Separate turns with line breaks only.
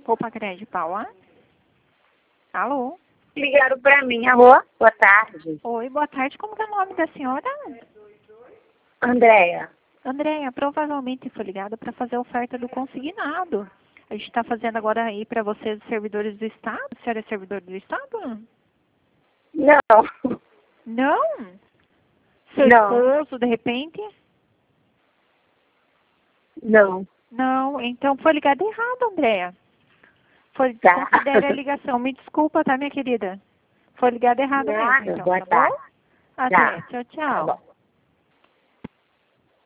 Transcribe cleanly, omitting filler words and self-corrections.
Poupa Crédito, Paula? Alô?
Ligaram para mim. Alô? Boa tarde.
Oi, boa tarde. Como que é o nome da senhora?
Andréia.
Andréia, provavelmente foi ligado para fazer a oferta do consignado. A gente está fazendo agora aí para vocês, servidores do Estado. A senhora é servidor do Estado?
Não.
Não? Seu
Não.
esposo, de repente?
Não.
Não, então foi ligado errado, Andréia. Foi,
Tá.
considere a ligação. Me desculpa, tá, minha querida? Foi ligado errado mesmo,
Nada.
então,
Boa
tá bom?
tarde.
Até.
Tá.
Tchau,
Tá
tchau.
bom.